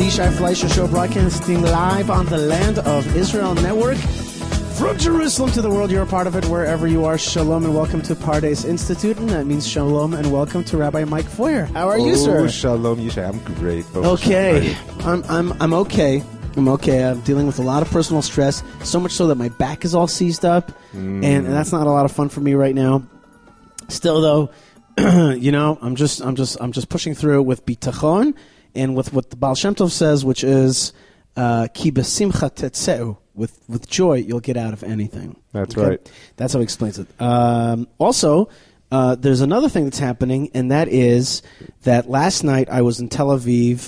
Yishai Fleischer Show, broadcasting live on the Land of Israel Network. From Jerusalem to the world, you're a part of it wherever you are. Shalom and welcome to Pardes Institute, and that means shalom and welcome to Rabbi Mike Feuer. How are you, sir? Shalom, Yishai. I'm great. Okay, I'm okay. I'm okay. I'm dealing with a lot of personal stress, so much so that my back is all seized up, and that's not a lot of fun for me right now. Still, though, I'm just pushing through with bitachon and with what the Baal Shem Tov says, which is ki besimcha tetzeu. With joy, you'll get out of anything. That's okay? Right. That's how he explains it. Also, there's another thing that's happening, and that is that last night I was in Tel Aviv.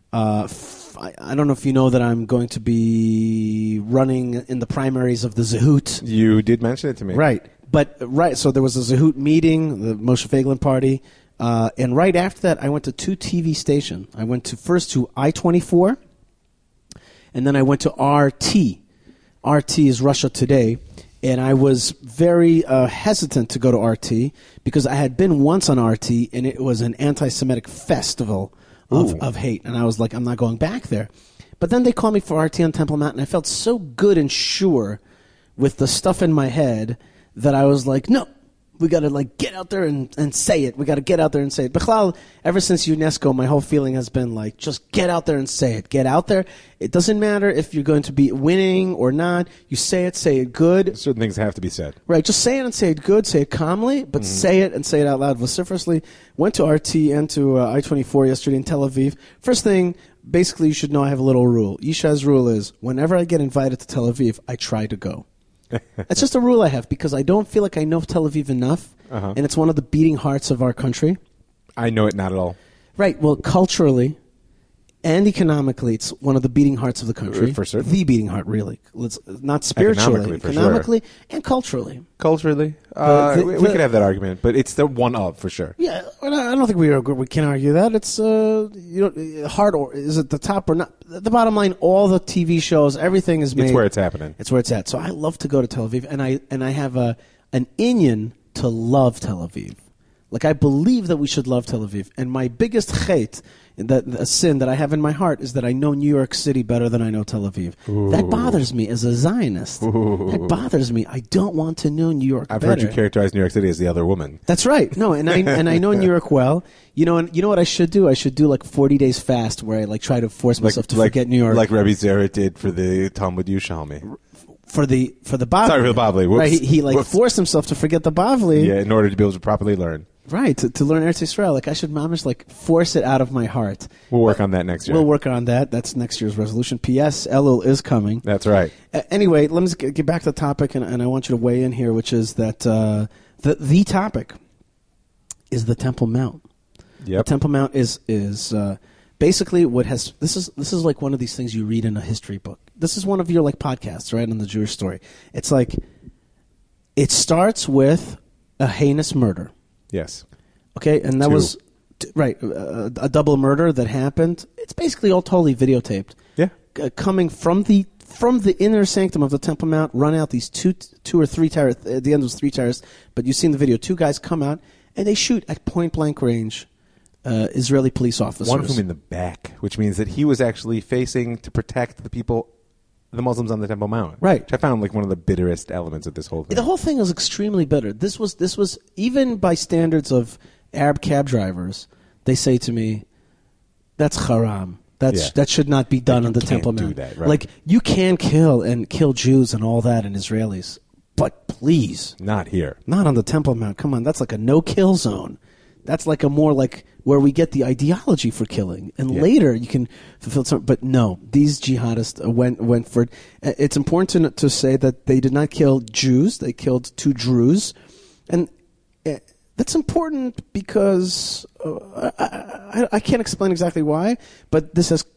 I don't know if you know that I'm going to be running in the primaries of the Zehut. You did mention it to me. Right. So there was a Zehut meeting, the Moshe Feiglin party, and right after that I went to two TV stations. I went first to I-24, and then I went to RT. RT is Russia Today, and I was very hesitant to go to RT because I had been once on RT, and it was an anti-Semitic festival of hate, and I was like, I'm not going back there. But then they called me for RT on Temple Mount, and I felt so good and sure with the stuff in my head that I was like, no, we got to get out there and say it. We got to get out there and say it. Bechlal, ever since UNESCO, my whole feeling has been just get out there and say it. Get out there. It doesn't matter if you're going to be winning or not. You say it good. Certain things have to be said. Right. Just say it and say it good. Say it calmly, but say it and say it out loud vociferously. Went to RT and to I-24 yesterday in Tel Aviv. First thing, basically you should know I have a little rule. Yishai's rule is whenever I get invited to Tel Aviv, I try to go. That's just a rule I have because I don't feel like I know Tel Aviv enough, and it's one of the beating hearts of our country. I know it not at all. Right. Well, culturally and economically, it's one of the beating hearts of the country. For certain. The beating heart, really. Not spiritually. Economically and culturally. Culturally. We could have that argument, but it's the one of, for sure. Yeah. I don't think we can argue that. It's, hard or is it the top or not? The bottom line, all the TV shows, everything is made. It's where it's happening. It's where it's at. So I love to go to Tel Aviv, and I have an inyan to love Tel Aviv. I believe that we should love Tel Aviv. And my biggest chait, a sin that I have in my heart, is that I know New York City better than I know Tel Aviv. Ooh. That bothers me as a Zionist. Ooh. That bothers me. I don't want to know New York better. I've heard you characterize New York City as the other woman. That's right. No, and I know New York well. You know what I should do? I should do 40 days fast where I try to force myself to forget New York. Like Rebbe Zera did for the Talmud Yerushalmi. For the Bavli. Sorry, for the Bavli. Whoops. Right, he forced himself to forget the Bavli. Yeah, in order to be able to properly learn. Right, to learn Eretz Yisrael. I should mamish force it out of my heart. We'll work on that next year. We'll work on that. That's next year's resolution. P.S. Elul is coming. That's right. Anyway, let me get back to the topic, and I want you to weigh in here, which is that the topic is the Temple Mount. Yep. The Temple Mount is basically what has this is like one of these things you read in a history book. This is one of your podcasts, right, on the Jewish story. It's it starts with a heinous murder. Yes. Okay, and that was right a double murder that happened. It's basically all totally videotaped. Yeah. Coming from the inner sanctum of the Temple Mount, run out these two or three terrorists. At the end, it was three terrorists, but you've seen the video. Two guys come out and they shoot at point blank range. Israeli police officers. One of them in the back, which means that he was actually facing to protect the Muslims on the Temple Mount. Right. Which I found one of the bitterest elements of this whole thing. The whole thing was extremely bitter. This was even by standards of Arab cab drivers, they say to me, that's haram. That should not be done on the Temple Mount. Do that, right? You can kill Jews and all that and Israelis, but please. Not here. Not on the Temple Mount. Come on, that's like a no-kill zone. That's a more where we get the ideology for killing. And later you can fulfill some. But no, these jihadists went for it. It's important to say that they did not kill Jews. They killed two Druze. And that's important because I can't explain exactly why, but this has...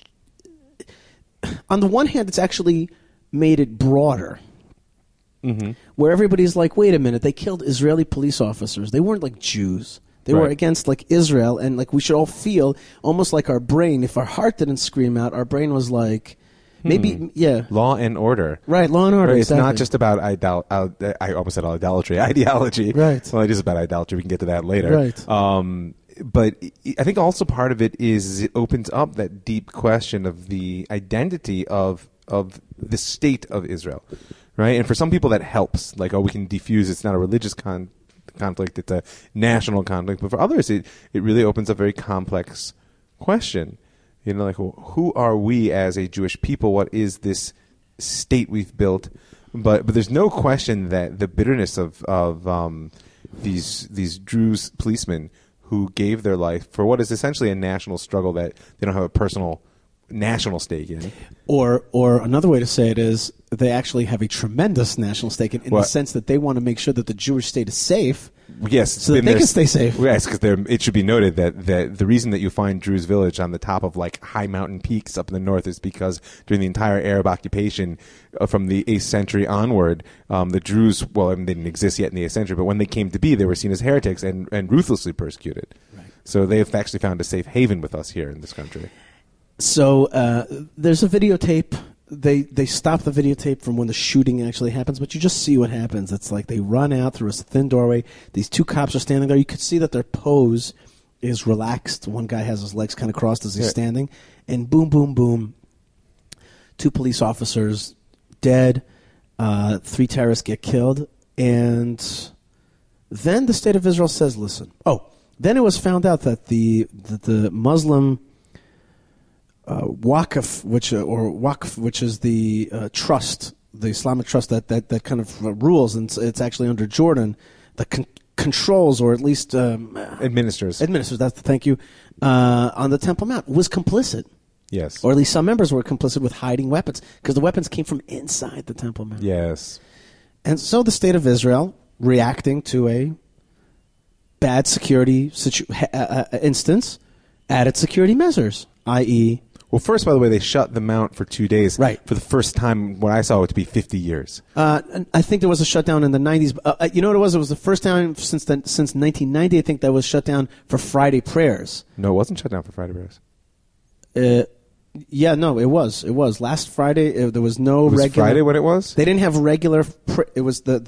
On the one hand, it's actually made it broader. Mm-hmm. Where everybody's like, wait a minute, they killed Israeli police officers. They weren't Jews. They were against Israel, and we should all feel almost like our brain. If our heart didn't scream out, our brain was maybe law and order. Right, law and order. Right, exactly. it's not just about I almost said idolatry. Ideology. Right. Well, it is about idolatry. We can get to that later. Right. I think also part of it is it opens up that deep question of the identity of the state of Israel, right? And for some people that helps, like, we can defuse. It's not a religious conflict; it's a national conflict. But for others, it really opens up a very complex question. Like, who are we as a Jewish people? What is this state we've built? But there's no question that the bitterness of these Druze policemen who gave their life for what is essentially a national struggle that they don't have a personal national stake in. Or another way to say it is they actually have a tremendous national stake in the sense that they want to make sure that the Jewish state is safe. Yes, so that they can stay safe. Yes, because it should be noted that the reason that you find Druze village on the top of like high mountain peaks up in the north is because during the entire Arab occupation from the 8th century onward, the Druze, they didn't exist yet in the 8th century, but when they came to be, they were seen as heretics and ruthlessly persecuted. Right. So they have actually found a safe haven with us here in this country. So there's a videotape. They stop the videotape from when the shooting actually happens, but you just see what happens. It's like they run out through a thin doorway. These two cops are standing there. You could see that their pose is relaxed. One guy has his legs kind of crossed as he's standing. And boom, boom, boom. 2 police officers dead. 3 terrorists get killed. And then the State of Israel says, listen. Then it was found out that the Muslim Waqf, which is the trust, the Islamic trust that kind of rules, and it's actually under Jordan, that controls or at least administers. Thank you. On the Temple Mount was complicit. Yes, or at least some members were complicit with hiding weapons because the weapons came from inside the Temple Mount. Yes, and so the State of Israel, reacting to a bad security instance, added security measures, i.e. Well, first, by the way, they shut the Mount for 2 days. Right. For the first time, what I saw it to be 50 years. I think there was a shutdown in the 90s. You know what it was? It was the first time since 1990, I think, that was shut down for Friday prayers. No, it wasn't shut down for Friday prayers. Yeah, no, it was. It was last Friday. There was no regular. Friday when it was? They didn't have regular. It was the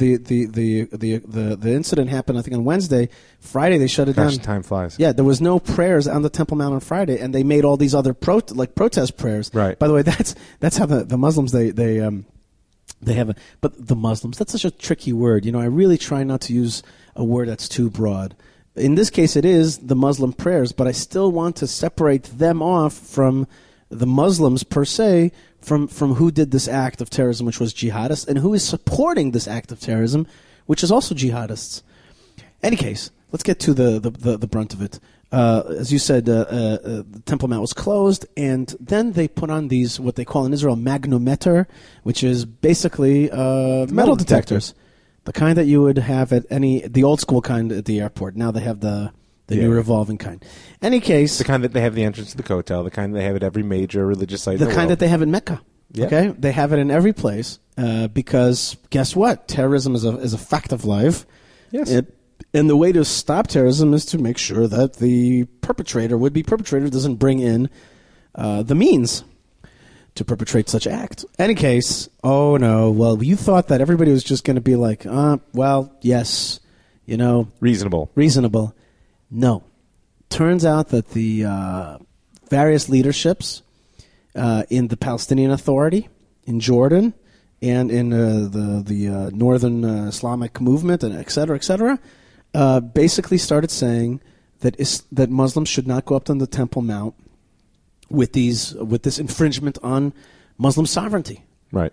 incident happened, I think, on Wednesday. Friday they shut it down. Time flies. Yeah, there was no prayers on the Temple Mount on Friday, and they made all these other protest prayers. Right. By the way, that's how the Muslims they have but the Muslims, that's such a tricky word. I really try not to use a word that's too broad. In this case, it is the Muslim prayers, but I still want to separate them off from the Muslims per se, from who did this act of terrorism, which was jihadists, and who is supporting this act of terrorism, which is also jihadists. Any case, let's get to the brunt of it. As you said, the Temple Mount was closed, and then they put on these, what they call in Israel, magnometer, which is basically metal detectors. The kind that you would have at the old school kind at the airport. Now they have the new revolving kind. Any case, the kind that they have the entrance to the Kotel, the kind that they have at every major religious site. The kind that they have in Mecca. Yeah. Okay, they have it in every place because guess what? Terrorism is a fact of life. Yes. And the way to stop terrorism is to make sure that the would-be perpetrator, doesn't bring in the means to perpetrate such act. Any case, oh no, well, you thought that everybody was just going to be like, well, yes, reasonable. No. Turns out that the various leaderships in the Palestinian Authority, in Jordan, and in the Northern Islamic movement, and et cetera, basically started saying that Muslims should not go up on the Temple Mount with this infringement on Muslim sovereignty. Right.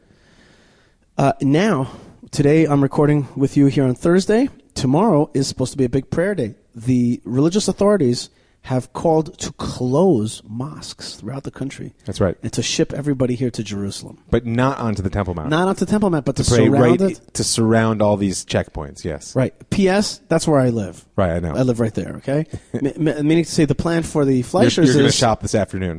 Now, today I'm recording with you here on Thursday. Tomorrow is supposed to be a big prayer day. The religious authorities have called to close mosques throughout the country. That's right. And to ship everybody here to Jerusalem. But not onto the Temple Mount. Not onto the Temple Mount, but to pray surround it. To surround all these checkpoints, yes. Right. P.S., that's where I live. Right, I know. I live right there, okay? Meaning to say the plan for the Fleischers You're going to shop this afternoon.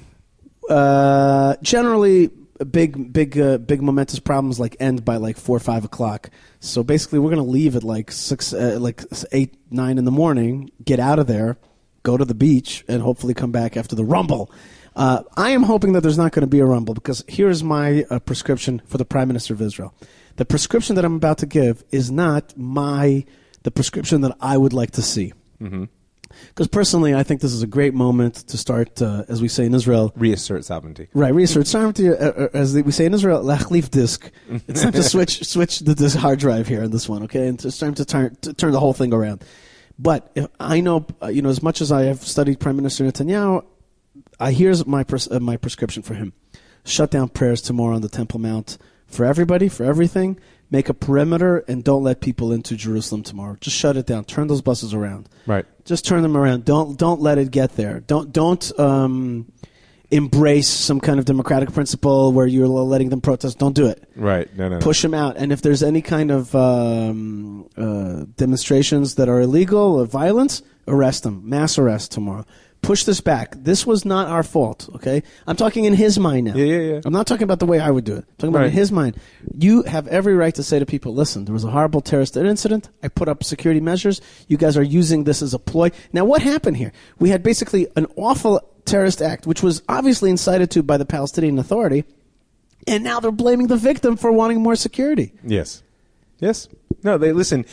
Generally, big momentous problems end by 4 or 5 o'clock. So basically, we're going to leave at 8, 9 in the morning, get out of there, go to the beach, and hopefully come back after the rumble. I am hoping that there's not going to be a rumble, because here's my prescription for the Prime Minister of Israel. The prescription that I'm about to give is not the prescription that I would like to see. Mm-hmm. Because personally, I think this is a great moment to start, as we say in Israel, reassert sovereignty. Right, reassert sovereignty, as we say in Israel, lachlif disk. It's time to switch the hard drive here on this one, okay? And it's time to turn the whole thing around. But if I know, as much as I have studied Prime Minister Netanyahu, here's my prescription for him: shut down prayers tomorrow on the Temple Mount for everybody, for everything. Make a perimeter and don't let people into Jerusalem tomorrow. Just shut it down. Turn those buses around. Right. Just turn them around. Don't let it get there. Don't embrace some kind of democratic principle where you're letting them protest. Don't do it. Right. No. Push them out. And if there's any kind of demonstrations that are illegal or violence, arrest them. Mass arrest tomorrow. Push this back. This was not our fault, okay? I'm talking in his mind now. Yeah. I'm not talking about the way I would do it. I'm talking about in his mind. You have every right to say to people, listen, there was a horrible terrorist incident. I put up security measures. You guys are using this as a ploy. Now, what happened here? We had basically an awful terrorist act, which was obviously incited to by the Palestinian Authority, and now they're blaming the victim for wanting more security. Yes. No, they listen.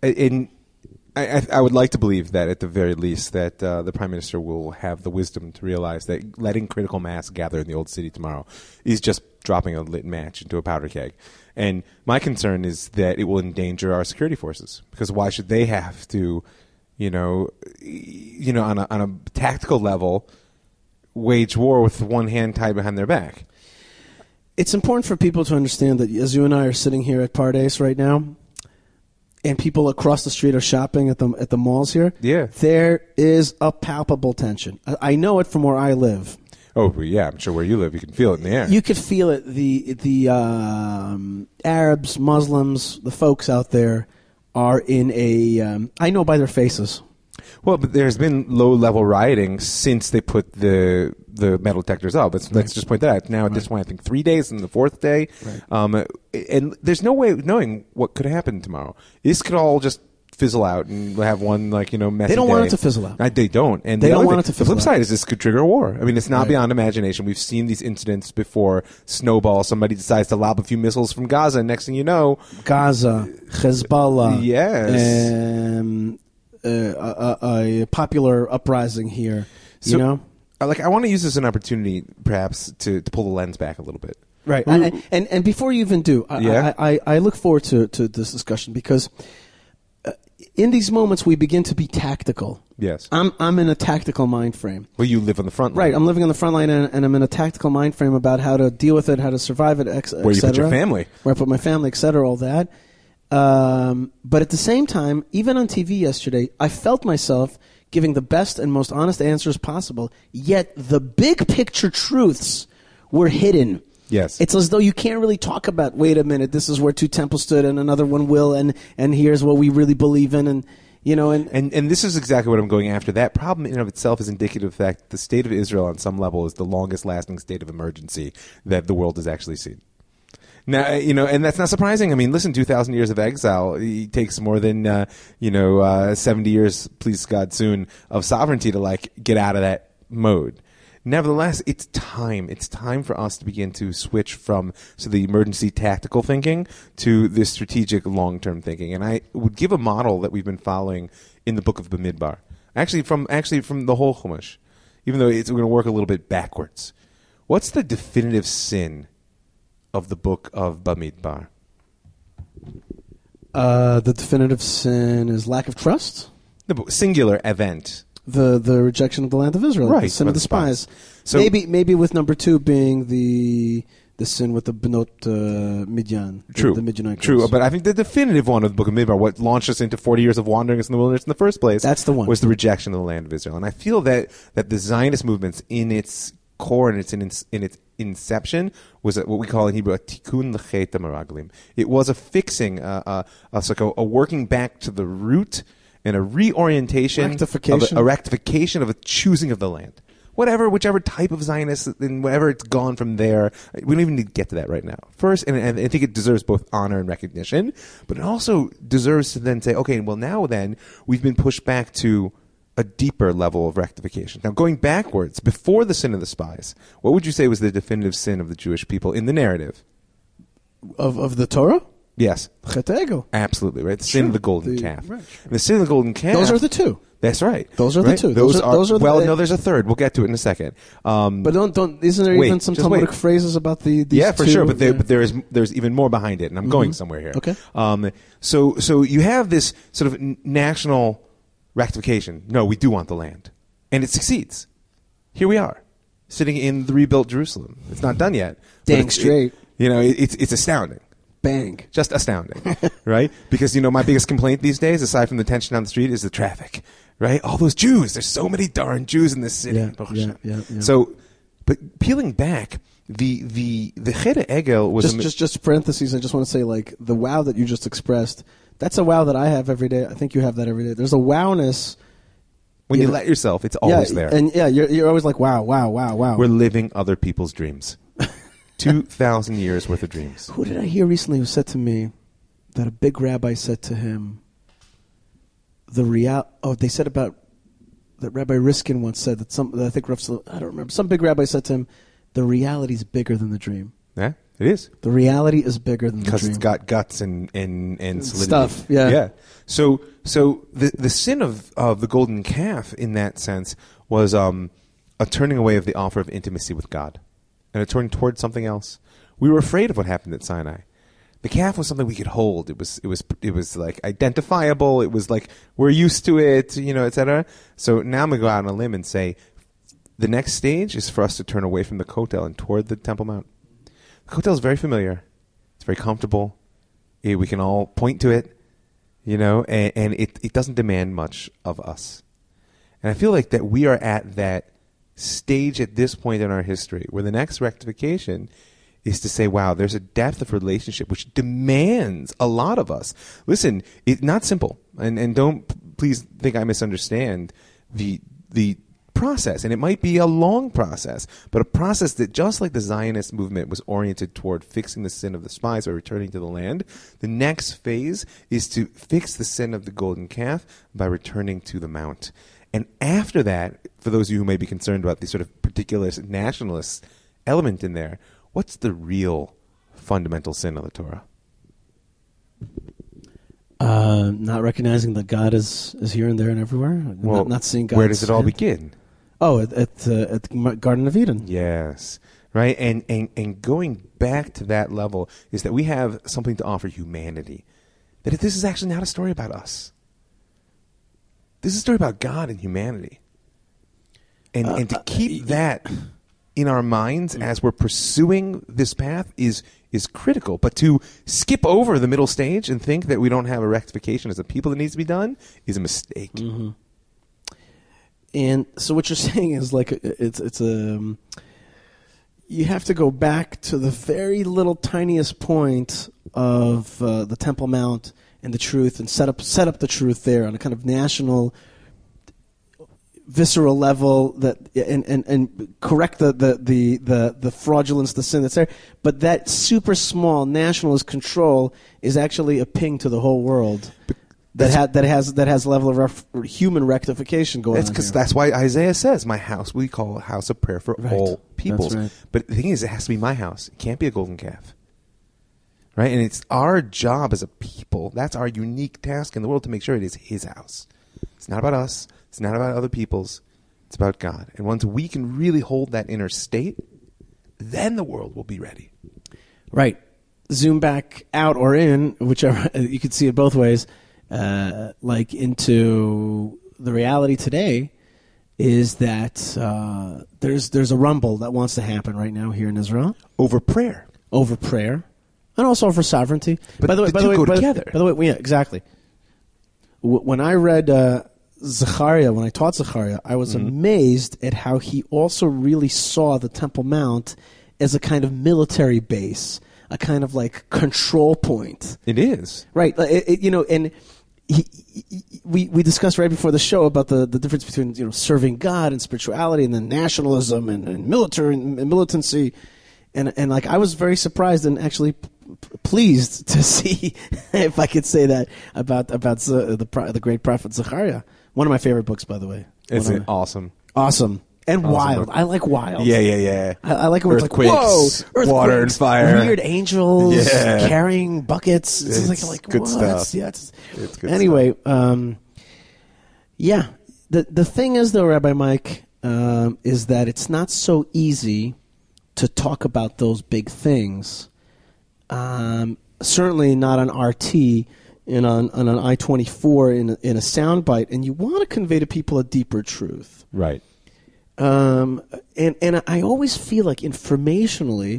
I would like to believe that at the very least that the Prime Minister will have the wisdom to realize that letting critical mass gather in the Old City tomorrow is just dropping a lit match into a powder keg. And my concern is that it will endanger our security forces, because why should they have to, on a tactical level, wage war with one hand tied behind their back? It's important for people to understand that as you and I are sitting here at Pardes right now, and people across the street are shopping at the malls here, there is a palpable tension. I know it from where I live. Oh, yeah, I'm sure where you live, you can feel it in the air. You could feel it. The Arabs, Muslims, the folks out there are in a... I know by their faces. Well, but there's been low-level rioting since they put the metal detectors up. Let's just point that out. Now, at this point, I think 3 days and the fourth day. Right. And there's no way of knowing what could happen tomorrow. This could all just fizzle out and have one, messy They don't want it to fizzle out. They don't. And they don't want it to fizzle out. The flip side is this could trigger a war. I mean, it's not beyond imagination. We've seen these incidents before. Snowball, somebody decides to lob a few missiles from Gaza, and next thing you know... Gaza, Hezbollah. Yes. A popular uprising here, I want to use this as an opportunity, perhaps, to pull the lens back a little bit. Right. And before you even do, I look forward to this discussion, because in these moments we begin to be tactical. Yes. I'm in a tactical mind frame. Well, you live on the front line. Right. I'm living on the front line, and I'm in a tactical mind frame about how to deal with it, how to survive it, et Where you put your family. Where I put my family, et cetera, all that. But at the same time, even on TV yesterday, I felt myself giving the best and most honest answers possible, yet the big picture truths were hidden. Yes. It's as though you can't really talk about, wait a minute, this is where two temples stood and another one will, and here's what we really believe in, and this is exactly what I'm going after. That problem in and of itself is indicative of the fact that the state of Israel on some level is the longest lasting state of emergency that the world has actually seen. Now, and that's not surprising. I mean, listen, 2,000 years of exile, it takes more than, 70 years, please God, soon, of sovereignty to, get out of that mode. Nevertheless, it's time. It's time for us to begin to switch from the emergency tactical thinking to the strategic long-term thinking. And I would give a model that we've been following in the book of Bamidbar. Actually from the whole Chumash, even though we're going to work a little bit backwards. What's the definitive sin of the book of Bamidbar? The definitive sin is lack of trust? The singular event. The rejection of the land of Israel, right? The sin of the spies. So maybe with number two being the sin with the Benot Midian. True, the Midianites. True. But I think the definitive one of the book of Midbar, what launched us into 40 years of wandering us in the wilderness in the first place, that's the one. Was the rejection of the land of Israel. And I feel that the Zionist movements, in its core and in its inception, was what we call in Hebrew a tikkun l'chet hameraglim. It was a fixing, a working back to the root and a reorientation, a rectification of a choosing of the land. Whichever type of Zionist, and whatever it's gone from there, we don't even need to get to that right now. First, and I think it deserves both honor and recognition, but it also deserves to then say, okay, well now then, we've been pushed back to a deeper level of rectification. Now, going backwards, before the sin of the spies, what would you say was the definitive sin of the Jewish people in the narrative? Of the Torah? Yes. Chet Egel. Absolutely, right? The sin of the golden calf. Right. And the sin of the golden calf... Those are the two. That's right. Those are the two. Those are well, the, no, there's a third. We'll get to it in a second. But don't isn't there wait, even some just Talmudic wait. phrases about these Yeah, for two? sure. But there's even more behind it, and I'm going somewhere here. Okay. So you have this sort of national rectification. No, we do want the land, and it succeeds. Here we are, sitting in the rebuilt Jerusalem. It's not done yet. Dang straight. It's astounding. Bang. Just astounding, right? Because, my biggest complaint these days, aside from the tension on the street, is the traffic, right? All those Jews. There's so many darn Jews in this city. Yeah. So, but peeling back, the Cheder Egel was... Just parentheses, I just want to say, like, the wow that you just expressed, that's a wow that I have every day. I think you have that every day. There's a wowness... When you let yourself, it's always there. And you're always like, wow. We're living other people's dreams. 2,000 years worth of dreams. Who did I hear recently who said to me that a big rabbi said to him, they said about, that Rabbi Riskin once said that I don't remember, some big rabbi said to him, the reality is bigger than the dream. Yeah, it is. The reality is bigger than the dream. Because it's got guts and solidity. Stuff, yeah. Yeah. So the sin of the golden calf in that sense was a turning away of the offer of intimacy with God. And it turned towards something else. We were afraid of what happened at Sinai. The calf was something we could hold. It was like identifiable. It was like we're used to it, etc. So now I'm gonna go out on a limb and say the next stage is for us to turn away from the Kotel and toward the Temple Mount. The Kotel is very familiar. It's very comfortable. We can all point to it, and it doesn't demand much of us. And I feel like that we are at that stage at this point in our history where the next rectification is to say, wow, there's a depth of relationship which demands a lot of us. Listen, it's not simple, and don't please think I misunderstand the process, and it might be a long process, but a process that, just like the Zionist movement was oriented toward fixing the sin of the spies by returning to the land, the next phase is to fix the sin of the golden calf by returning to the mount. And after that, for those of you who may be concerned about the sort of particular nationalist element in there, what's the real fundamental sin of the Torah? Not recognizing that God is here and there and everywhere. Well, not seeing God. Where does it all begin? Oh, at the Garden of Eden. Yes, right. And going back to that level is that we have something to offer humanity. That this is actually not a story about us. This is a story about God and humanity. And to keep that in our minds as we're pursuing this path is critical. But to skip over the middle stage and think that we don't have a rectification as a people that needs to be done is a mistake. Mm-hmm. And so what you're saying is like you have to go back to the very little tiniest point of the Temple Mount and the truth, and set up the truth there on a kind of national, visceral level, that and correct the fraudulence, the sin that's there. But that super small nationalist control is actually a ping to the whole world. That has a level of human rectification going on. That's why Isaiah says, "My house we call a house of prayer for all peoples." Right. But the thing is, it has to be my house. It can't be a golden calf, right? And it's our job as a people. That's our unique task in the world, to make sure it is His house. It's not about us. It's not about other people's. It's about God. And once we can really hold that inner state, then the world will be ready. Right. Zoom back out or in, whichever. You can see it both ways. Like into the reality today is that there's a rumble that wants to happen right now here in Israel over prayer, and also over sovereignty. But by the way, go together. By the way, yeah, exactly. When I read Zechariah, when I taught Zechariah, I was amazed at how he also really saw the Temple Mount as a kind of military base, a kind of like control point. It is. Right. And we discussed right before the show about the difference between serving God and spirituality, and then nationalism and military and militancy, and like I was very surprised and actually pleased to see, if I could say that, about the great prophet Zechariah. One of my favorite books, by the way. It's awesome. Awesome. And awesome wild. book. I like wild. Yeah. I like it when it's like, Earthquakes, whoa, earthquakes, water and fire. Weird angels carrying buckets. It's like good what? stuff. Yeah, it's good anyway, stuff. yeah. The thing is, though, Rabbi Mike, is that it's not so easy to talk about those big things. Certainly not on RT and on an I-24 in a soundbite, and you want to convey to people a deeper truth. Right. And I always feel like informationally,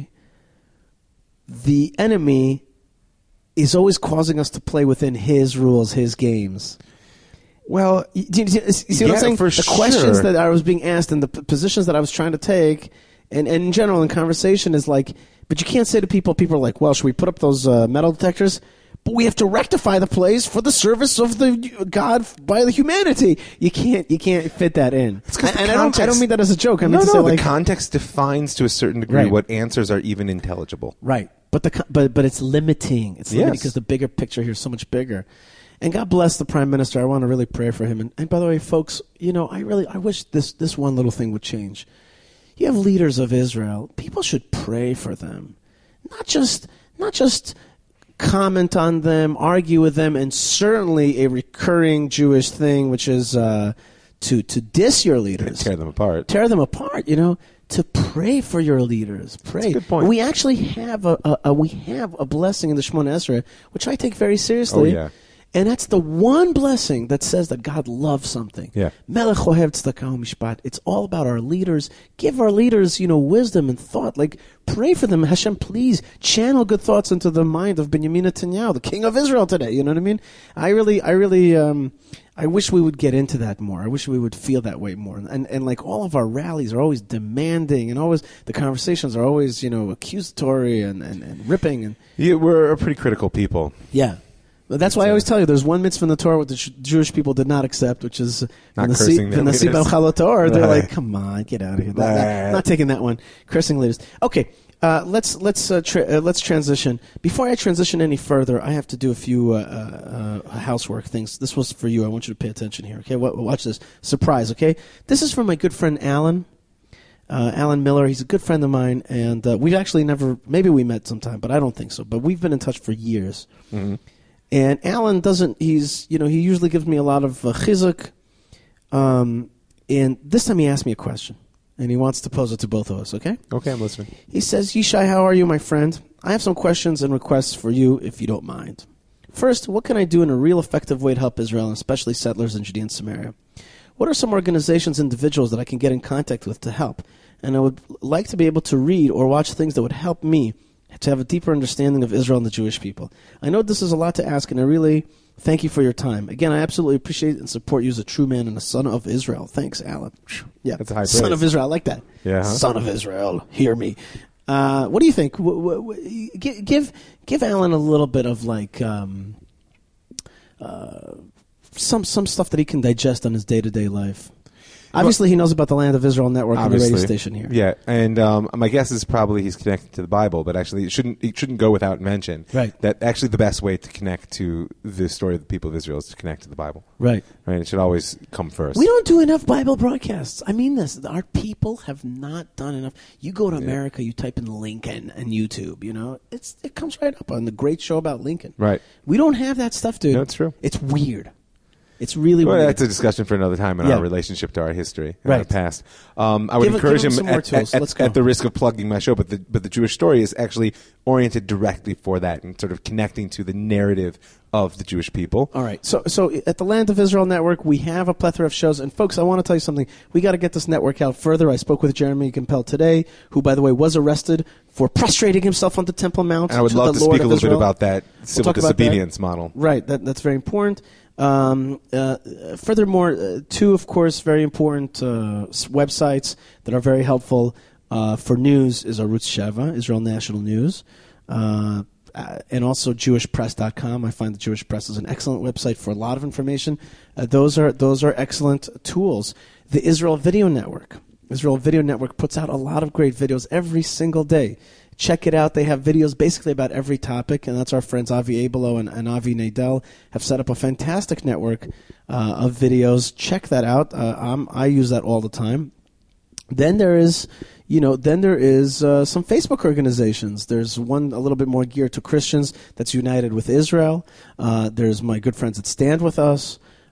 the enemy is always causing us to play within his rules, his games. Well, Do you see what I'm saying? for The questions sure. that I was being asked and the positions that I was trying to take, and in general in conversation is like, but you can't say to people are like, well, should we put up those metal detectors? But we have to rectify the place for the service of the God by the humanity. You can't fit that in. And I don't mean that as a joke. I mean to say, like, the context defines to a certain degree Right. what answers are even intelligible. right. But but it's limiting. It's limiting Yes. because the bigger picture here is so much bigger. And God bless the Prime Minister. I want to really pray for him. And by the way, folks, I wish this one little thing would change. You have leaders of Israel. People should pray for them, not just comment on them, argue with them, and certainly a recurring Jewish thing, which is to diss your leaders, Tear them apart. tear them apart. To pray for your leaders. Pray. That's a good point. We actually have a blessing in the Shemona Esrei, which I take very seriously. Oh, yeah. And that's the one blessing that says that God loves something. Yeah. Melech ohev tzedakah u'mishpat. It's all about our leaders. Give our leaders, wisdom and thought. Like, pray for them. Hashem, please channel good thoughts into the mind of Benjamin Netanyahu, the king of Israel today. You know what I mean? I really, I wish we would get into that more. I wish we would feel that way more. And like all of our rallies are always demanding, and always the conversations are always, accusatory and ripping. And Yeah, we're a pretty critical people. yeah. But that's why I always tell you there's one mitzvah in the Torah what the Jewish people did not accept, which is Not cursing their leaders. They're Right. like, come on, get out of here. Not taking that one. Cursing leaders. Okay, let's transition. Before I transition any further, I have to do a few housework things. This was for you. I want you to pay attention here. Okay, watch this. Surprise. Okay, this is from my good friend Alan. Alan Miller. He's a good friend of mine, and we've actually maybe we met sometime, but I don't think so. But we've been in touch for years. Mm-hmm. And Alan he usually gives me a lot of chizuk. And this time he asked me a question, and he wants to pose it to both of us, okay? Okay, I'm listening. He says, Yishai, how are you, my friend? I have some questions and requests for you, if you don't mind. First, what can I do in a real effective way to help Israel, and especially settlers in Judea and Samaria? What are some organizations, individuals that I can get in contact with to help? And I would like to be able to read or watch things that would help me to have a deeper understanding of Israel and the Jewish people. I know this is a lot to ask, and I really thank you for your time. Again, I absolutely appreciate and support you as a true man and a son of Israel. Thanks, Alan. Yeah, That's a high son praise. of Israel. I like that. Yeah, huh? Son of Israel, hear me. What do you think? Give Alan a little bit of like some stuff that he can digest on his day-to-day life. Obviously, he knows about the Land of Israel Network and the radio station here. Yeah, and my guess is probably he's connected to the Bible, but actually it shouldn't go without mention. Right. That actually the best way to connect to the story of the people of Israel is to connect to the Bible. Right. Right. It should always come first. We don't do enough Bible broadcasts. I mean this. Our people have not done enough. You go to America, you type in Lincoln and YouTube, it comes right up on the great show about Lincoln. Right. We don't have that stuff, dude. No, it's true. It's weird. It's really Well, weird. that's a discussion for another time in Yeah. our relationship to our history and Right. our past. I would encourage give him him some more tools. Let's go. at the risk of plugging my show, but the Jewish story is actually oriented directly for that and sort of connecting to the narrative of the Jewish people. All right. So at the Land of Israel Network, we have a plethora of shows. And, folks, I want to tell you something. We got to get this network out further. I spoke with Jeremy Gimpel today, who, by the way, was arrested for prostrate himself on the Temple Mount. And I would love to the Lord speak a of little bit Israel. about that civil talk about that. disobedience model. Right. That's very important. Furthermore, two, of course, very important websites that are very helpful for news is Arutz Sheva, Israel National News, and also JewishPress.com. I find the Jewish Press is an excellent website for a lot of information. Those are excellent tools. The Israel Video Network. Israel Video Network puts out a lot of great videos every single day. Check it out. They have videos basically about every topic, and that's our friends Avi Abelo and Avi Nadel have set up a fantastic network of videos. Check that out. I use that all the time. Then there is, some Facebook organizations. There's one a little bit more geared to Christians that's united with Israel. There's my good friends that Stand With Us.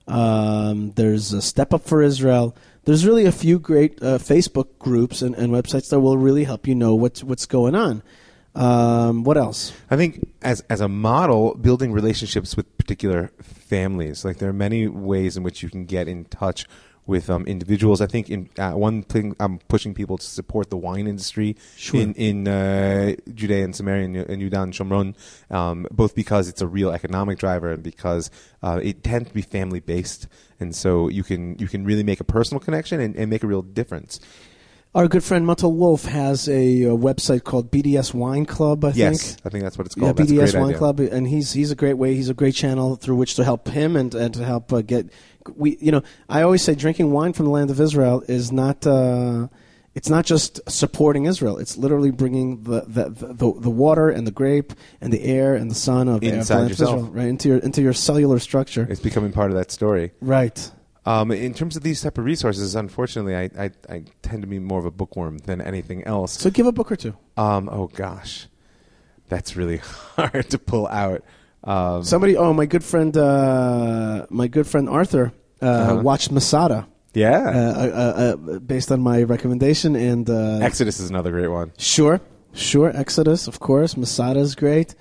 There's Step Up for Israel. There's really a few great Facebook groups and websites that will really help you know what's going on. What else? I think as a model, building relationships with particular families. Like there are many ways in which you can get in touch with individuals. I think in one thing I'm pushing people to support the wine industry in Judea and Samaria and Yudan and Shomron, both because it's a real economic driver and because it tends to be family based, and so you can really make a personal connection and make a real difference. Our good friend Muttel Wolf has a website called BDS Wine Club, I think. Yes, I think that's what it's called. Yeah, that's BDS a great Wine idea. Club, and he's a great way. He's a great channel through which to help him and to help get. I always say drinking wine from the land of Israel is not. It's not just supporting Israel. It's literally bringing the water and the grape and the air and the sun of the land of yourself. Israel, right into your cellular structure. It's becoming part of that story. Right. In terms of these type of resources, unfortunately, I tend to be more of a bookworm than anything else. So give a book or two. Oh gosh, that's really hard to pull out. My good friend Arthur watched Masada. Yeah, based on my recommendation, and Exodus is another great one. Sure, Exodus, of course. Masada is great.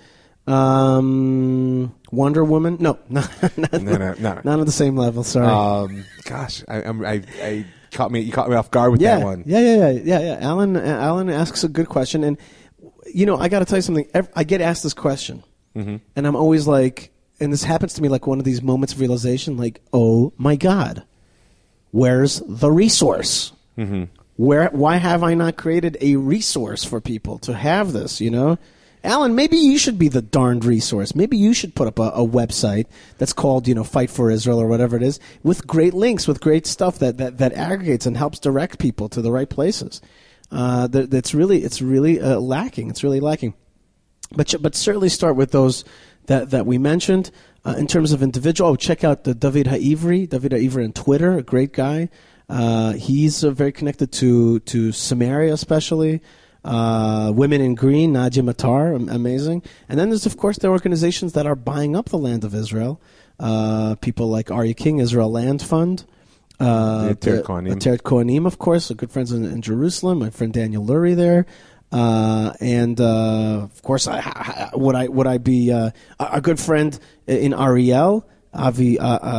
Wonder Woman? No, not on the same level. Sorry. Gosh, I caught me off guard with that one. Yeah. Alan asks a good question, and I got to tell you something. I get asked this question, and I'm always like, and this happens to me like one of these moments of realization, like, oh my God, where's the resource? Why have I not created a resource for people to have this? Alan, maybe you should be the darned resource. Maybe you should put up a website that's called, Fight for Israel or whatever it is, with great links, with great stuff that aggregates and helps direct people to the right places. It's really lacking. It's really lacking. But certainly start with those that we mentioned. In terms of individual, check out the David Ha'ivri on Twitter, a great guy. He's very connected to Samaria especially. Women in Green, Nadia Matar, amazing. And then there's, of course, the organizations that are buying up the land of Israel. People like Aryeh King, Israel Land Fund. Ateret Kohanim. Ateret Kohanim, of course, good friends in Jerusalem. My friend Daniel Lurie there. And of course, would I be a good friend in Ariel, Avi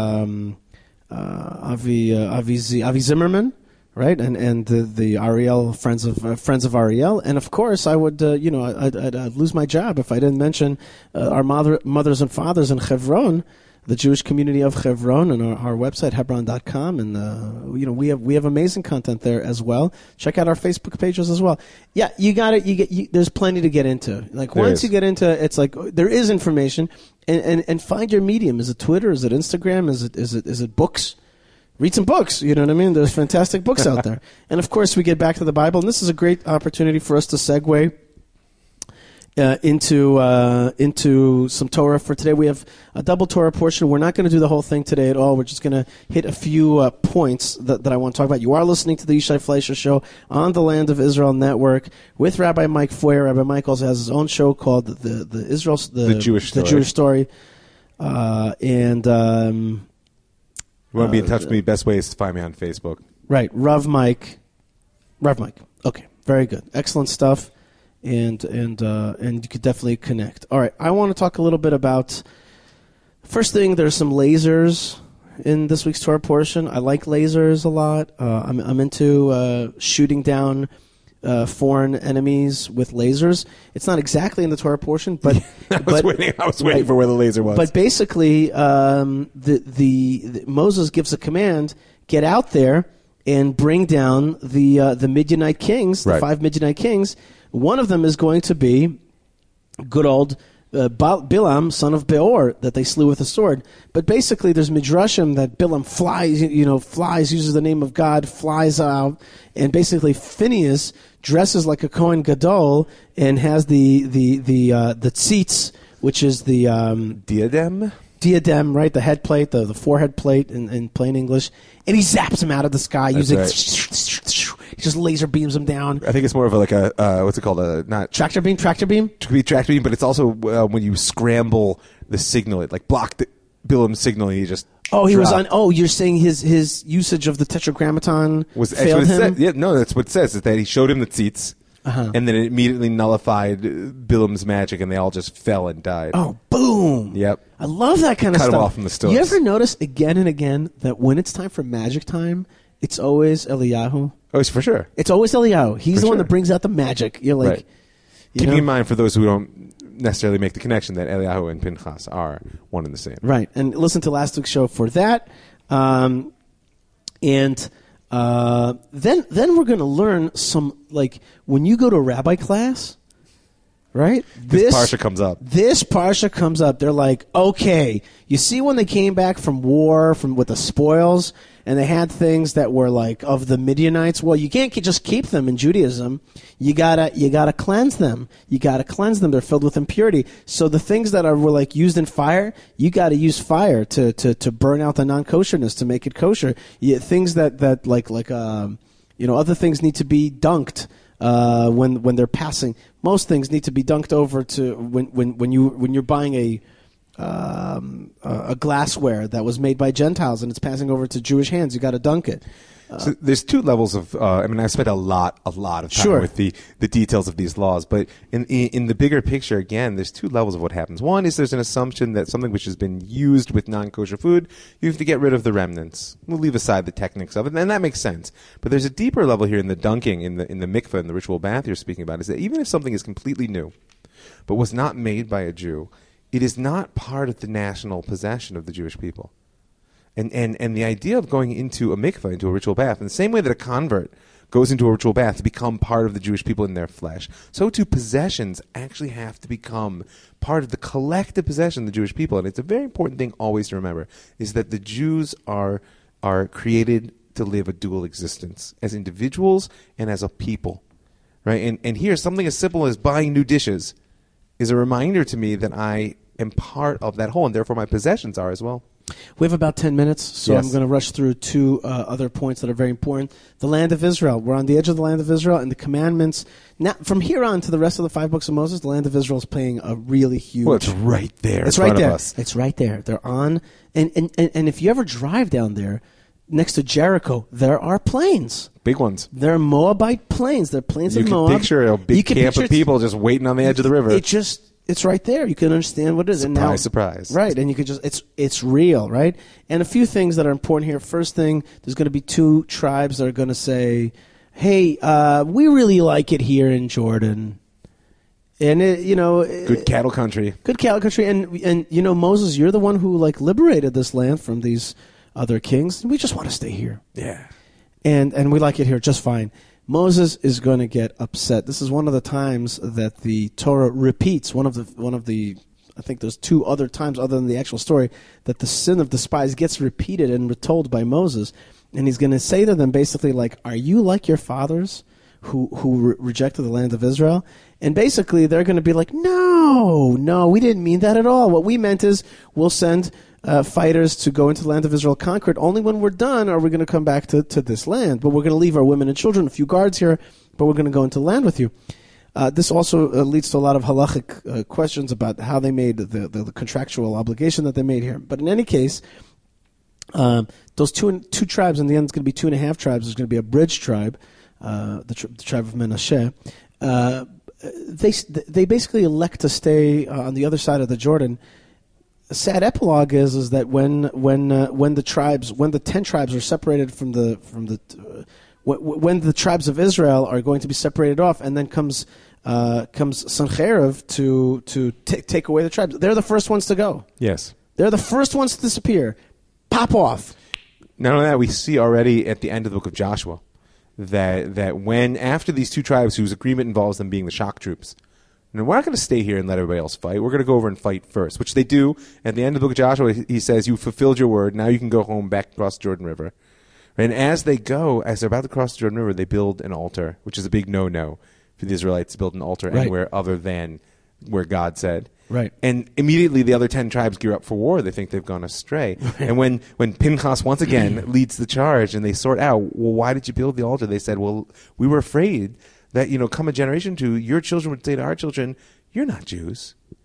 Zimmerman, right? And the Ariel friends of Ariel, and of course, I would I'd lose my job if I didn't mention our mothers and fathers in Hebron, the Jewish community of Hebron, and our website Hebron.com, and we have amazing content there as well. Check out our Facebook pages as well. Yeah, you got it. There's plenty to get into. Like once you get into, it's like there is information, and find your medium. Is it Twitter? Is it Instagram? Is it books? Read some books. You know what I mean? There's fantastic books out there, and of course we get back to the Bible, and this is a great opportunity for us to segue into some Torah for today. We have a double Torah portion. We're not going to do the whole thing today at all. We're just going to hit a few points that I want to talk about. You are listening to the Yishai Fleisher Show on the Land of Israel Network with Rabbi Mike Foyer. Rabbi Mike also has his own show called the Jewish Story. And you want to be in touch with me? Best way is to find me on Facebook. Right, Rav Mike. Okay, very good, excellent stuff. And you could definitely connect. All right, I want to talk a little bit about. First thing, there's some lasers in this week's Torah portion. I like lasers a lot. I'm into shooting down foreign enemies with lasers. It's not exactly in the Torah portion, but I was waiting for where the laser was. But basically, the Moses gives a command: get out there and bring down the Midianite kings, the 5 Midianite kings. One of them is going to be good old Bilam, son of Beor, that they slew with a sword. But basically, there's midrashim that Bilam flies, uses the name of God, flies out, and basically Phineas dresses like a Kohen Gadol and has the tzitz, which is the diadem, right? The head plate, the forehead plate in plain English, and he zaps him out of the sky using. He just laser beams him down. I think it's more of like a what's it called? Not tractor beam. Tractor beam, but it's also when you scramble the signal, it like blocked Bilam's signal. He just Oh, he was on. dropped. Oh, you're saying his usage of the Tetragrammaton Was failed actually him? said, yeah, no, that's what it says. Is that he showed him the tzitz, and then it immediately nullified Bilam's magic, and they all just fell and died. Oh, boom! Yep. I love that kind of Cut him stuff. off from the stores. You ever notice again and again that when it's time for magic time, it's always Eliyahu? Oh, it's for sure. It's always Eliyahu. He's For the one sure. that brings out the magic. You're like, Right. you Keeping know? in mind, for those who don't necessarily make the connection, that Eliyahu and Pinchas are one and the same. Right, and listen to last week's show for that. Then we're going to learn some, like, when you go to a rabbi class, right? This parsha comes up. This parsha comes up. They're like, okay, you see when they came back from war with the spoils, and they had things that were like of the Midianites. Well, you can't just keep them in Judaism. You gotta cleanse them. You gotta cleanse them. They're filled with impurity. So the things that were like used in fire, you gotta use fire to burn out the non-kosherness, to make it kosher. Things that like other things need to be dunked. When they're passing, most things need to be dunked over to when you're buying a glassware that was made by Gentiles and it's passing over to Jewish hands. You got to dunk it. So there's two levels of. I've spent a lot of time Sure. with the details of these laws, but in the bigger picture, again, there's two levels of what happens. One is there's an assumption that something which has been used with non-kosher food, you have to get rid of the remnants. We'll leave aside the techniques of it, and that makes sense. But there's a deeper level here in the dunking, in the mikveh, in the ritual bath you're speaking about, is that even if something is completely new, but was not made by a Jew, it is not part of the national possession of the Jewish people. And the idea of going into a mikveh, into a ritual bath, in the same way that a convert goes into a ritual bath to become part of the Jewish people in their flesh, so too possessions actually have to become part of the collective possession of the Jewish people. And it's a very important thing always to remember, is that the Jews are created to live a dual existence, as individuals and as a people. Right? And here, something as simple as buying new dishes is a reminder to me that I am part of that whole, and therefore my possessions are as well. We have about 10 minutes, so Yes. I'm going to rush through two other points that are very important. The land of Israel. We're on the edge of the land of Israel, and the commandments. Now, from here on to the rest of the 5 books of Moses, the land of Israel is playing a really huge. Well, it's right there. It's in right front there. Of us. It's right there. They're on, and if you ever drive down there, next to Jericho, there are plains. Big ones. They're Moabite plains. They're plains You of can Moab. picture a You big can camp picture of people just waiting on the edge of the river. It's right there. You can understand what it is. And now, Surprise. right? And you could it's real, right? And a few things that are important here. First thing, there's going to be 2 tribes that are going to say, "Hey, we really like it here in Jordan." And Good cattle country. good cattle country, and Moses, you're the one who like liberated this land from these other kings. We just want to stay here, Yeah. and we like it here just fine. Moses is going to get upset. This is one of the times that the Torah repeats. One of the I think there's 2 other times other than the actual story that the sin of the spies gets repeated and retold by Moses, and he's going to say to them basically like, "Are you like your fathers who rejected the land of Israel?" And basically they're going to be like, "No, we didn't mean that at all. What we meant is we'll send fighters to go into the land of Israel conquered. Only when we're done are we going to come back to this land. But we're going to leave our women and children, a few guards here, but we're going to go into the land with you." This also leads to a lot of halachic questions about how they made the contractual obligation that they made here. But in any case, those two tribes, in the end, it's going to be 2.5 tribes. There's going to be a bridge tribe, the tribe of Menashe. They basically elect to stay on the other side of the Jordan. A sad epilogue is that when the 10 tribes are separated when the tribes of Israel are going to be separated off, and then comes Sancherib to take away the tribes. They're the first ones to go. Yes. They're the first ones to disappear. Pop off. Not only that, we see already at the end of the book of Joshua that when after these 2 tribes whose agreement involves them being the shock troops, and we're not going to stay here and let everybody else fight. We're going to go over and fight first, which they do. At the end of the book of Joshua, he says, "You fulfilled your word. Now you can go home back across the Jordan River." And as they're about to cross the Jordan River, they build an altar, which is a big no-no for the Israelites to build an altar Right. anywhere other than where God said. Right. And immediately the other 10 tribes gear up for war. They think they've gone astray. And when Pinchas once again leads the charge and they sort out, well, why did you build the altar? They said, well, we were afraid that, come a generation or 2, your children would say to our children, "You're not Jews.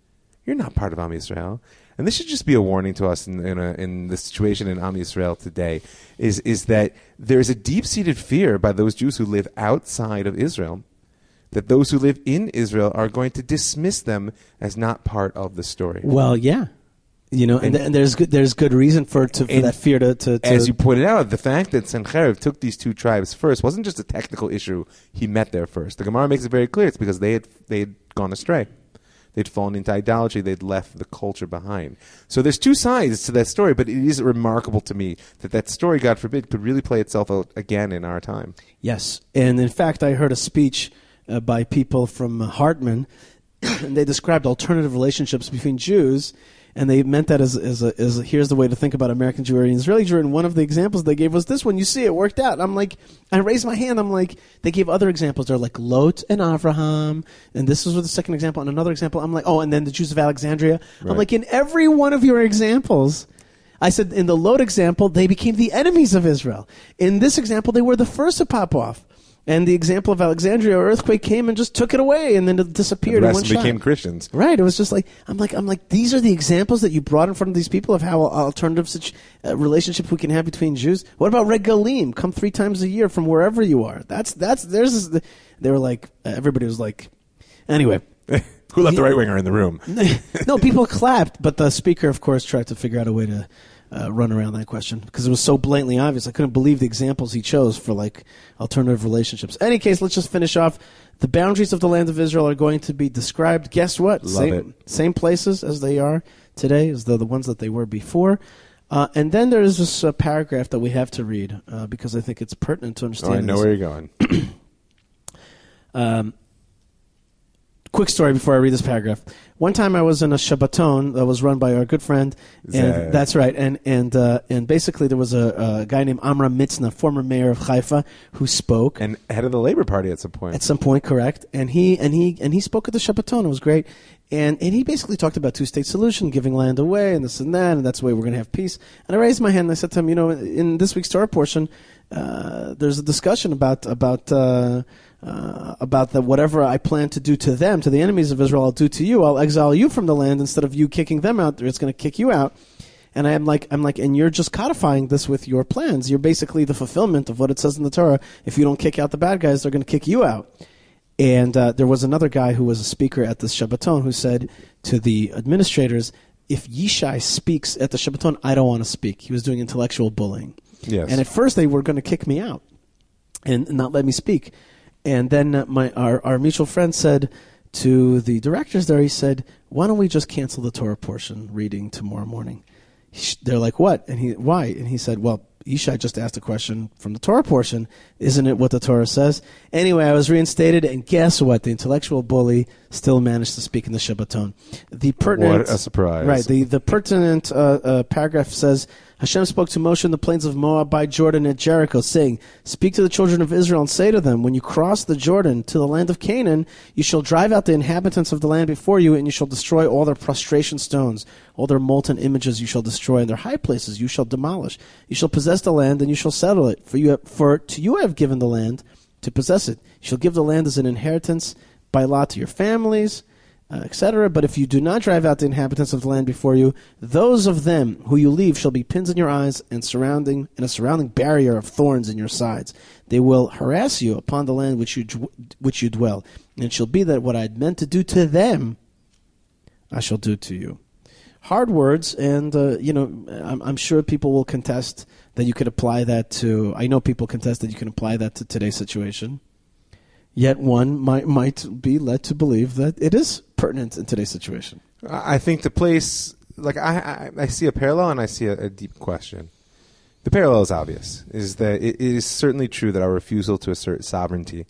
you're not part of Am Yisrael. And this should just be a warning to us in the situation in Am Yisrael today, is that there's a deep-seated fear by those Jews who live outside of Israel, that those who live in Israel are going to dismiss them as not part of the story. Well, yeah. And there's good reason for that fear to as you pointed out, the fact that Sennacherib took these two tribes first wasn't just a technical issue he met there first. The Gemara makes it very clear it's because they had gone astray. They'd fallen into idolatry. They'd left the culture behind. So there's two sides to that story, but it is remarkable to me that story, God forbid, could really play itself out again in our time. Yes. And in fact, I heard a speech by people from Hartman, and they described alternative relationships between Jews, and they meant that as here's the way to think about American Jewry and Israeli Jewry. And one of the examples they gave was this one. You see, it worked out. And I'm like, I raised my hand. I'm like, they gave other examples. They're like Lot and Avraham, and this was the second example. And another example, I'm like, and then the Jews of Alexandria. Right. I'm like, in every one of your examples, I said, in the Lot example, they became the enemies of Israel. In this example, they were the first to pop off. And the example of Alexandria, earthquake came and just took it away, and then it disappeared. And the in one rest shot. became Christians. Right. It was just like I'm like these are the examples that you brought in front of these people of how alternative relationships we can have between Jews. What about regalim? Come 3 times a year from wherever you are. They were like everybody was like, anyway. Who let the right winger in the room? No, people clapped, but the speaker, of course, tried to figure out a way to run around that question because it was so blatantly obvious. I couldn't believe the examples he chose for like alternative relationships. Any case, let's just finish off. The boundaries of the land of Israel are going to be described. Guess what? Same places as they are today, as the ones that they were before. And then there is this paragraph that we have to read because I think it's pertinent to understand. I know where you're going. Quick story before I read this paragraph. One time I was in a Shabbaton that was run by our good friend, and that's right. And basically there was a guy named Amram Mitznah, former mayor of Haifa, who spoke and head of the Labor Party at some point. At some point, correct. And he spoke at the Shabbaton. It was great. And he basically talked about two-state solution, giving land away, and this and that, and that's the way we're going to have peace. And I raised my hand and I said to him, in this week's Torah portion, there's a discussion about the whatever I plan to do to them, to the enemies of Israel, I'll do to you. I'll exile you from the land instead of you kicking them out. It's going to kick you out. And I'm like, and you're just codifying this with your plans. You're basically the fulfillment of what it says in the Torah. If you don't kick out the bad guys, they're going to kick you out. And there was another guy who was a speaker at this Shabbaton who said to the administrators, if Yishai speaks at the Shabbaton, I don't want to speak. He was doing intellectual bullying. Yes. And at first they were going to kick me out and not let me speak. And then our mutual friend said to the directors there, he said, why don't we just cancel the Torah portion reading tomorrow morning? They're like, what? Why? And he said, well, Yishai just asked a question from the Torah portion. Isn't it what the Torah says? Anyway, I was reinstated, and guess what? The intellectual bully still managed to speak in the Shabbaton. What a surprise. Right. The pertinent paragraph says, Hashem spoke to Moshe in the plains of Moab by Jordan at Jericho, saying, speak to the children of Israel and say to them, when you cross the Jordan to the land of Canaan, you shall drive out the inhabitants of the land before you, and you shall destroy all their prostration stones. All their molten images you shall destroy, and their high places you shall demolish. You shall possess the land, and you shall settle it. For to you I have given the land to possess it. You shall give the land as an inheritance by lot to your families, etc. But if you do not drive out the inhabitants of the land before you, those of them who you leave shall be pins in your eyes and a surrounding barrier of thorns in your sides. They will harass you upon the land which you dwell. And it shall be that what I had meant to do to them, I shall do to you. Hard words, and I'm sure people will contest that you could apply that to. I know people contest that you can apply that to today's situation. Yet one might be led to believe that it is pertinent in today's situation. I think the place, like I see a parallel and I see a deep question. The parallel is obvious, is that it is certainly true that our refusal to assert sovereignty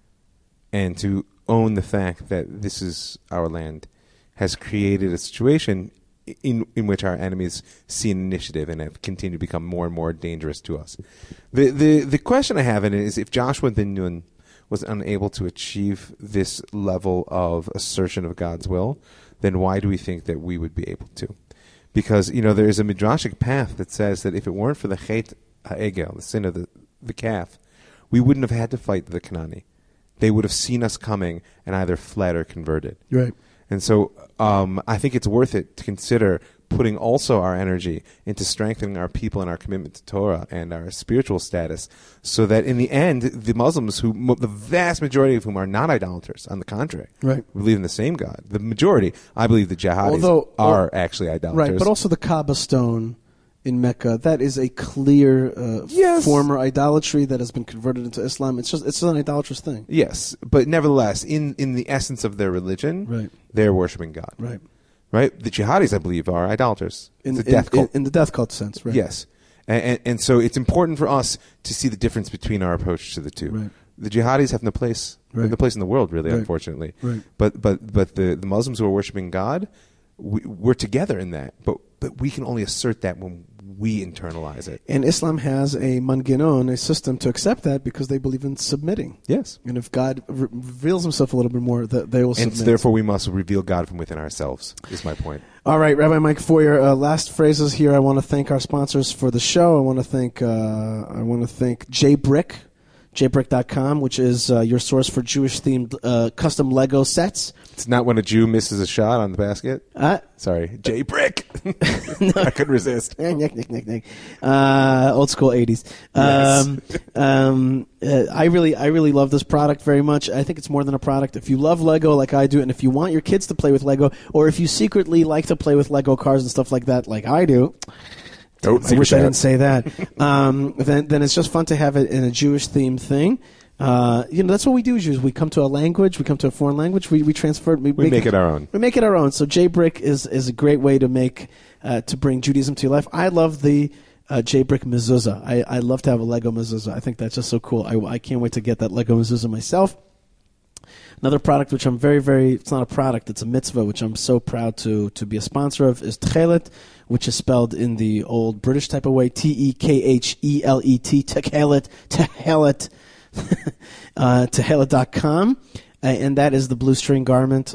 and to own the fact that this is our land has created a situation in which our enemies see an initiative and have continued to become more and more dangerous to us. The question I have in it is, if Joshua ben Nun was unable to achieve this level of assertion of God's will, then why do we think that we would be able to? Because, there is a midrashic path that says that if it weren't for the chet ha'egel, the sin of the calf, we wouldn't have had to fight the Canaani. They would have seen us coming and either fled or converted. Right. And so I think it's worth it to consider putting also our energy into strengthening our people and our commitment to Torah and our spiritual status, so that in the end, the Muslims, the vast majority of whom are not idolaters, on the contrary, right, believe in the same God. The majority, I believe, the jihadis are actually idolaters. Right, but also the Kaaba stone in Mecca, that is a clear former idolatry that has been converted into Islam. It's an idolatrous thing. Yes, but nevertheless, in the essence of their religion, right, they're worshiping God. Right. Right? The jihadis, I believe, are idolaters. In the death cult. In the death cult sense, right? Yes. And so it's important for us to see the difference between our approach to the two. Right. The jihadis have no place. They have no place in the world, really, right, unfortunately. Right. But the Muslims who are worshiping God, we're together in that. But we can only assert that when we internalize it. And Islam has a manginon, a system to accept that, because they believe in submitting. Yes. And if God reveals himself a little bit more, they will submit. And therefore we must reveal God from within ourselves, is my point. All right, Rabbi Mike Feuer, last phrases here. I want to thank our sponsors for the show. I want to thank JBrick, jbrick.com, which is your source for Jewish-themed custom Lego sets. It's not when a Jew misses a shot on the basket? Sorry, J-Brick. No. I couldn't resist. Old school 80s. Yes. I really love this product very much. I think it's more than a product. If you love Lego like I do, and if you want your kids to play with Lego, or if you secretly like to play with Lego cars and stuff like that like I do, I wish I didn't say that. Then it's just fun to have it in a Jewish-themed thing. That's what we do as Jews. We come to a language, we come to a foreign language, we transfer it. We make it our own. We make it our own. So JBrick is a great way to bring Judaism to your life. I love the JBrick mezuzah. I love to have a Lego mezuzah. I think that's just so cool. I can't wait to get that Lego mezuzah myself. Another product which I'm very, very, it's not a product, it's a mitzvah, which I'm so proud to be a sponsor of, is Tchelet, which is spelled in the old British type of way, Tekhelet, Tchelet, Tehelet.com, and that is the blue string garment.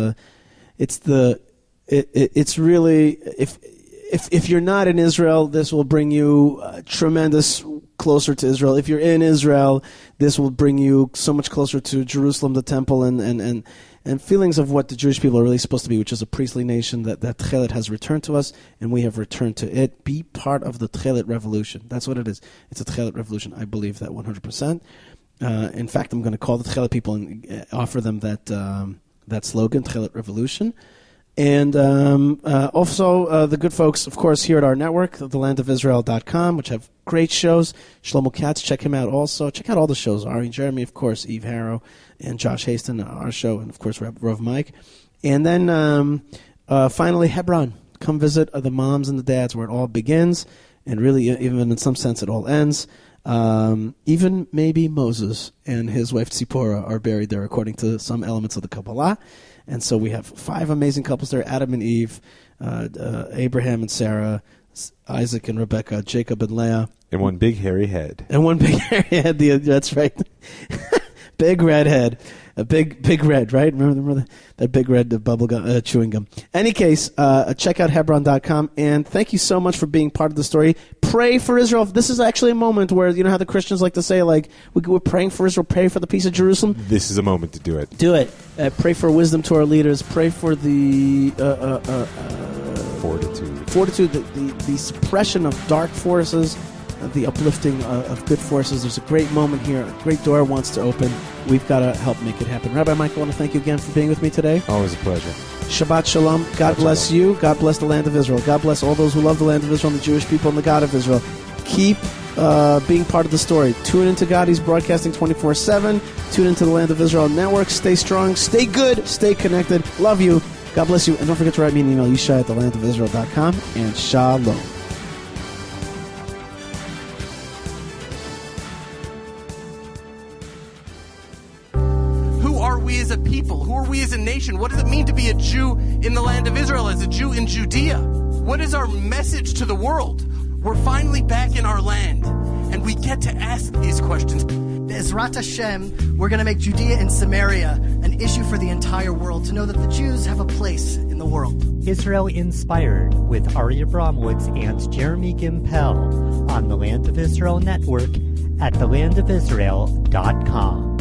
It's really, if you're not in Israel, this will bring you tremendous closer to Israel. If you're in Israel, this will bring you so much closer to Jerusalem, the temple, and feelings of what the Jewish people are really supposed to be, which is a priestly nation that Tchelet has returned to us, and we have returned to it. Be part of the Tchelet revolution. That's what it is. It's a Tchelet revolution. I believe that 100%. In fact, I'm going to call the Tchelet people and offer them that slogan, Tchelet Revolution. And also the good folks, of course, here at our network, thelandofisrael.com, which have great shows. Shlomo Katz, check him out also. Check out all the shows. Ari Jeremy, of course, Eve Harrow, and Josh Haston, our show, and, of course, Rav Mike. And then finally, Hebron. Come visit the moms and the dads where it all begins, and really, even in some sense, it all ends. Even maybe Moses and his wife Tzipporah are buried there, according to some elements of the Kabbalah. And so we have 5 amazing couples there: Adam and Eve, Abraham and Sarah, Isaac and Rebecca, Jacob and Leah. And one big hairy head. That's right. Big red head. A big red, right? Remember that big red bubble gum, chewing gum. Any case, check out Hebron.com, and thank you so much for being part of the story. Pray for Israel. This is actually a moment where, you know how the Christians like to say, like, we're praying for Israel, pray for the peace of Jerusalem. This is a moment to do it. Do it. Pray for wisdom to our leaders. Pray for the fortitude, the suppression of dark forces, the uplifting of good forces. There's a great moment here. A great door wants to open. We've got to help make it happen. Rabbi Mike, I want to thank you again for being with me today. Always a pleasure. Shabbat Shalom. God bless you. God bless the land of Israel. God bless all those who love the land of Israel and the Jewish people and the God of Israel. Keep being part of the story. Tune into God. He's broadcasting 24/7. Tune into the Land of Israel Network. Stay strong. Stay good. Stay connected. Love you. God bless you. And don't forget to write me an email, yishai@thelandofisrael.com. And Shalom. As a people? Who are we as a nation? What does it mean to be a Jew in the land of Israel, as a Jew in Judea? What is our message to the world? We're finally back in our land, and we get to ask these questions. Be'ezrat Hashem, we're going to make Judea and Samaria an issue for the entire world, to know that the Jews have a place in the world. Israel Inspired with Ari Abramowitz and Jeremy Gimpel on the Land of Israel Network at thelandofisrael.com.